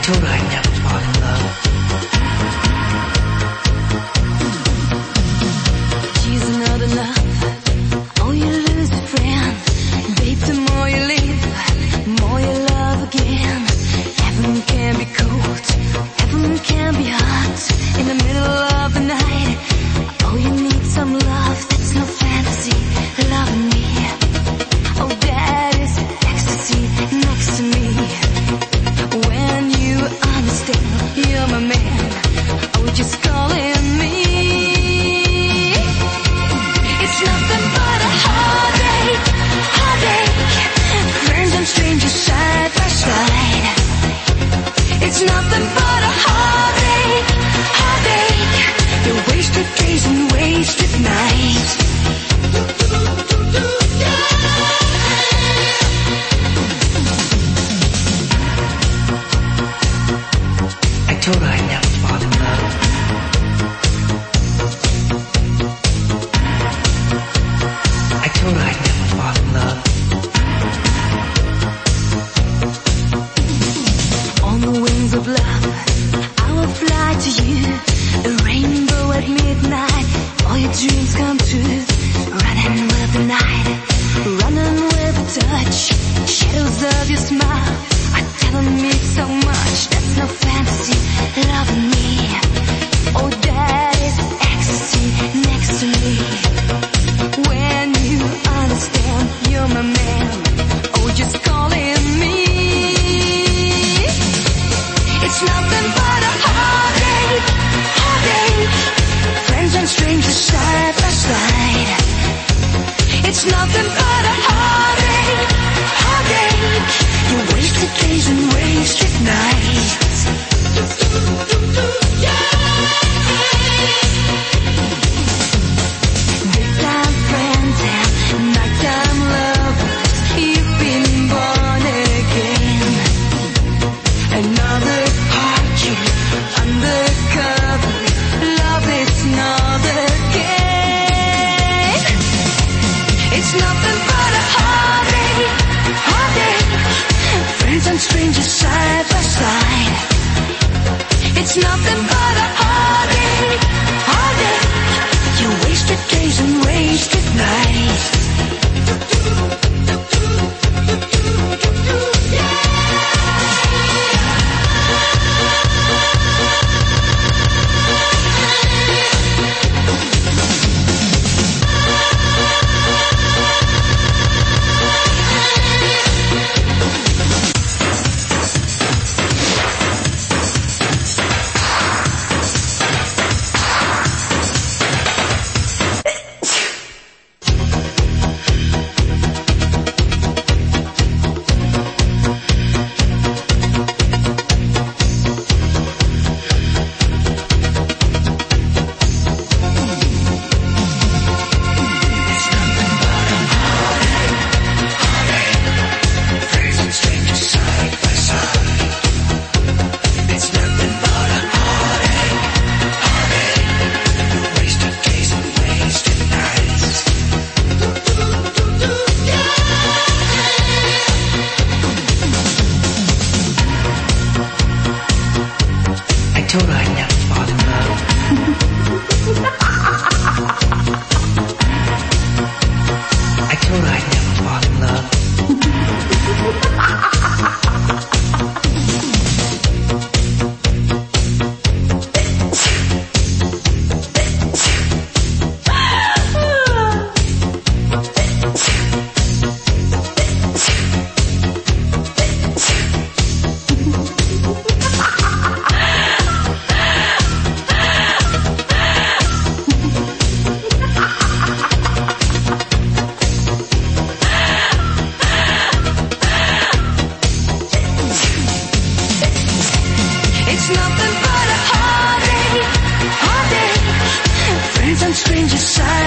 told her I'd never fall in love. She's not enough. Oh, you lose a friend. Babe, the more you leave, the more you love again. Heaven can be cold, heaven can be hot. In the middle of the night, oh, you need some love. That's no fantasy, loving me. Oh, that is ecstasy next to me. When you understand, you're my man. Oh, just calling me. It's nothing but a heartache, heartache. Friends and strangers side by side. It's nothing but a heartache, heartache. You wasted days and wasted nights. I told her I'd never fall in love. I told her I'd never fall in love. On the wings of love, I will fly to you. A rainbow at midnight, all your dreams come true. Running with the night, running with the touch. Shadows of your smile are telling me so much. That's no fantasy, loving me. Oh, that is ecstasy next to me. When you understand, you're my man. Oh, just calling me. It's nothing but a heartache, heartache. Friends and strangers side by side. It's nothing but a heartache, heartache. You wasted days and wasted nights. Daytime friends and nighttime lovers, you've been born again. Another heartbeat undercover. Love is not a game. It's nothing but a heartache, heartache. Friends and strangers side by side. It's nothing but a heartache, heartache. You wasted days and wasted nights. I told her I'd never fall in love. I told her I'd never fall in love. It's nothing but a heartache, heartache. Friends and strangers side